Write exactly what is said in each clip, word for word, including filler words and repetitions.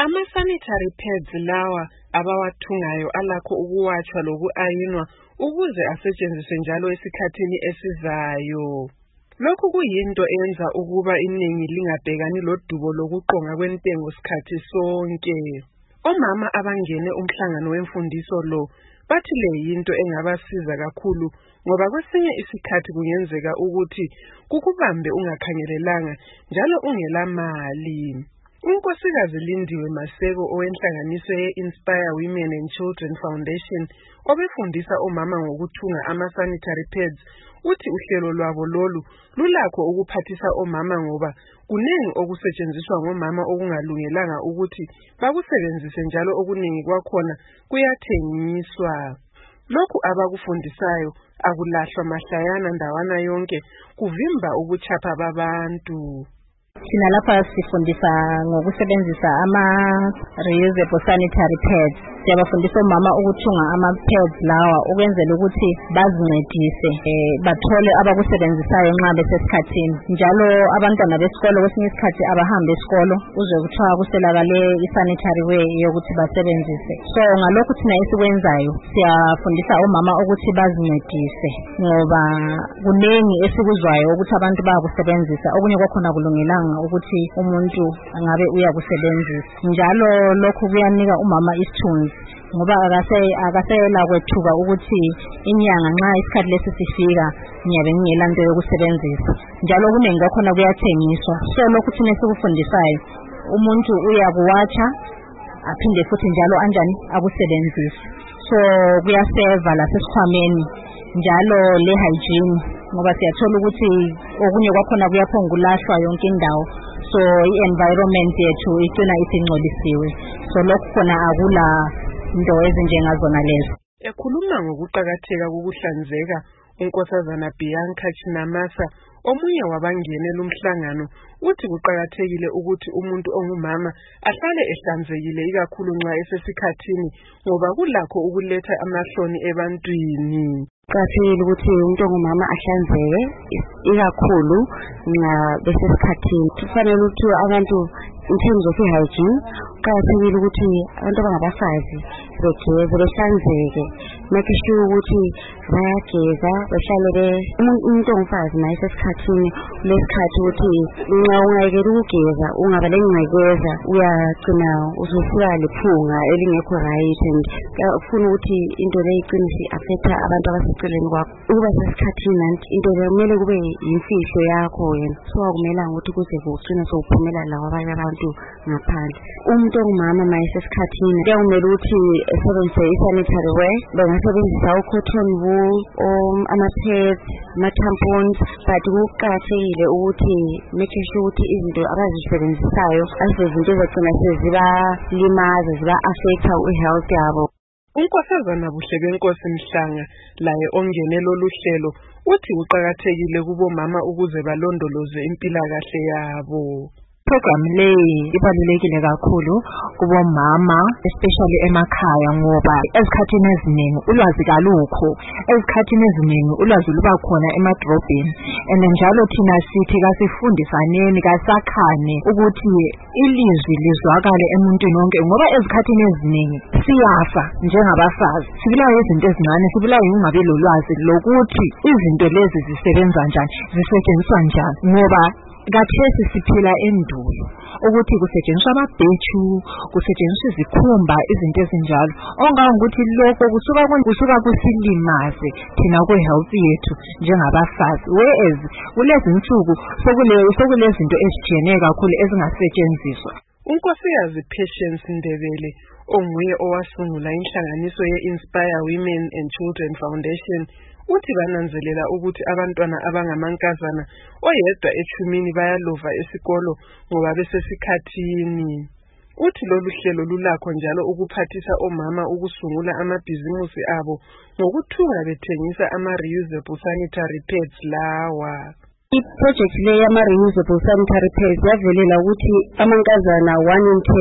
Ama-sanitary pads lawa abawathungayo alakho ukuwatshwa loku-ayinwa ukuze asetshenziswe njalo esikhathini esizayo. Lokhu kuyinto eyenza ukuba iningi lingabhekani lodubo lokuqonga kwentengo sikhathi sonke. Omama abangene umhlangano wemfundiso lo bathi le yinto engabasiza kakhulu ngoba kwesinye isikhathi kungenzeka ukuthi kukubambe ungakhangelelanga njalo ungela mali. Unkosikazi Lindiwe Maseko owenhlanganiso ye-Inspire Women and Children Foundation obefundisa omama ngokuthunga ama-sanitary pads uthi uhlelo lwabo lolu lulakho ukuphathisa omama ngoba kuningi okusetshenziswa ngomama okungalungelanga ukuthi bakusebenzise njalo okuningi kwakhona kuyathengiswa. Lokhu abakufundisayo akulahlwa mahlayana ndawana yonke kuvimba ukuchapha babantu. Sina lapha sifundisa ngokusebenzisa ama-reusable sanitary pads. Siyabafundisa omama ukuthunga ama-pads lawa ukwenzela ukuthi bazincedise eh, bathole abakusebenzisayo nxa besesikhathini. Njalo abantwana besikolo kwesinye isikhathi abahambe esikolo uzwe kuthiwa kuselakale i-sanitary way yokuthi basebenzise. So ngalokhu thina esikwenzayo siyafundisa omama ukuthi bazincedise ngoba kunengi esikuzwayo ukuthi abantu bayakusebenzisa okunye kwakhona kulungelanga ukuthi umuntu angabe uyakusebenzisa. Njalo lokhu kuyanika umama isithunzi ngoba akase akasela kwethuka ukuthi inyanga nxa isikhathi lesi sifika ngiyabe ngingela nto yokusebenzisa. Njalo kunengi kwakhona kuyathengiswa. So lokhu thina sikufundisayo umuntu uyakuwatsha aphinde futhi njalo anjani akusebenzise. So kuyaseva lasesikhwameni njalo le hygiene ngoba siyathola ukuthi okunye kwakhona kuyaphongulahlwa yonke indawo. So i-environment yethu igcina isingcolisiwe. So lokhu khona akula into ezinjengazona lezo. Ekhuluma ngokuqakatheka kokuhlanzeka unkosazana Bianca Chinamasa omunye wabangene lumhlangano uthi kuqakathekile ukuthi umuntu ongumama ahlale ehlanzekile ikakhulu nxa esesikhathini ngoba kulakho ukuletha amahloni ebantwini. Kuqakathekile ukuthi umuntu ongumama ahlanzeke ikakhulu nxa besesikhathini. Kufanele ukuthi abantu in terms of hygiene kuqakathekile ukuthi abantu abangabafazi begeze behlanzeke, make sure ukuthi bayageza behlale umuntu ongumfazi naye esesikhathini lesikhathi ukuthi nxa ungayekela ukugeza ungaba lengcekeza uyagcina usufika lephunga elingekho right and ufuna ukuthi into le igcine affecta abantu abaseceleni kwakho. Ukuba sesikhathini into le kumele kube yimfihlo yakho wena, so akumelanga ukuthi kuze kugcine sokuphumela lawa abanye abantu ngaphandle. Umuntu ongumama naye esesikhathini kuyamele ukuthi esebenzise i-sanitary wear, bengasebenzisa u-cotton wool or ama-pads, ama-tampons, but kuqakathekile ukuthi make sure ukuthi izinto abazisebenzisayo azizinto ezigcina sezibalimaza ziba-affecta i-health yabo. Unkosazana Buhlekenkosi Mhlanga laye ongene lolu hlelo uthi kuqakathekile kubomama ukuze balondoloze impilakahle yabo. Program le ibalulekile kakhulu kubomama especially emakhaya ngoba ezikhathini eziningi ulwazi kalukho, ezikhathini eziningi ulwazi luba khona emadrobheni and njalo thina sithi kasifundisaneni kasakhane ukuthi ilizwi lizwakale emuntwini wonke ngoba ezikhathini eziningi siyafa njengabafazi sibulawa izinto ezincane, sibulawa ungabe lolwazi lokuthi izinto lezi zisebenza njani, zisetshenziswa njani ngoba kathesi siphila endulo ukuthi kusetshenziswa amabhechu, kusetshenziswa izikhumba, izinto ezinjalo ongangokuthi lokho kusuka kusuka kusilimaze thina kwe health yethu njengabafazi. Whereas kulezi insuku sokule sokulezinto ezijiyeneyo kakhulu ezingasetshenziswa. Unkosikazi Patience Ndebele onguye owasungula inhlanganiso ye-Inspire Women and Children Foundation uthi bananzelela ukuthi abantwana abangamankazana oyedwa ethumini bayalova esikolo ngoba besesikhathini. Uthi lolu hlelo lulakho njalo ukuphathisa omama ukusungula amabhizimusi abo ngokuthunga bethengisa ama-reusable sanitary pads lawa. I-project le yama-reusable sanitary pads yavelela ukuthi amankazana one in ten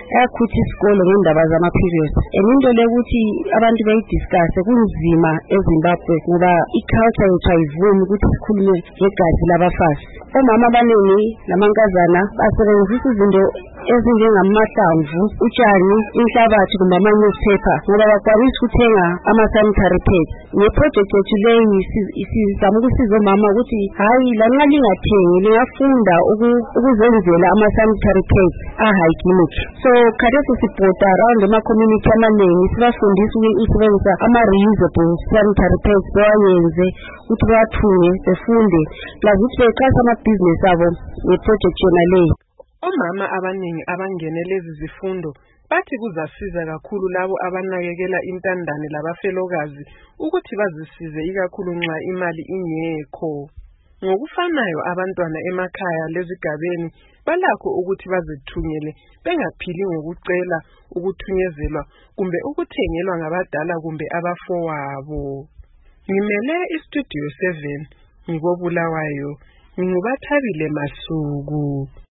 ayakhutha isikolo ngendaba zama-periods. And into le ukuthi abantu bayidiscusse kunzima eZimbabwe ngoba i-culture yethu ayivumi ukuthi sikhulume ngegazi labafazi. Omama abaningi namankazana basebenzisa izinto ezinjengamahlamvu, utshani, inhlabathi kumbe ama-newspaper ngoba bakwanisa ukuthenga ama-sanitary pads. Ngeproject yethu leyi sizama ukusiza omama ukuthi hayi lanxa lingathengi lingafunda ukuzenzela ama-sanitary pads a-hygienic. So khathesi sibhoda around ema-community amaningi sibafundisa ukusebenzisa ama-reusable sanitary pads bewayenze ukuthi bawathunge befunde plus ukuthi beqashe amabhizinisi abo ngeproject yona leyi. Omama abaningi abangene lezi zifundo bathi kuzasiza kakhulu labo abanakekela intandane labafelokazi ukuthi bazisize ikakhulu nxa imali ingekho. Ngokufanayo abantwana emakhaya lezigabeni balakho ukuthi bazithungele bengaphili ngokucela ukuthunyezelwa kumbe ukuthengelwa ngabadala kumbe abafowabo. Ngimele iStudio seven ngikobulawayo, ngingubathabile Masuku.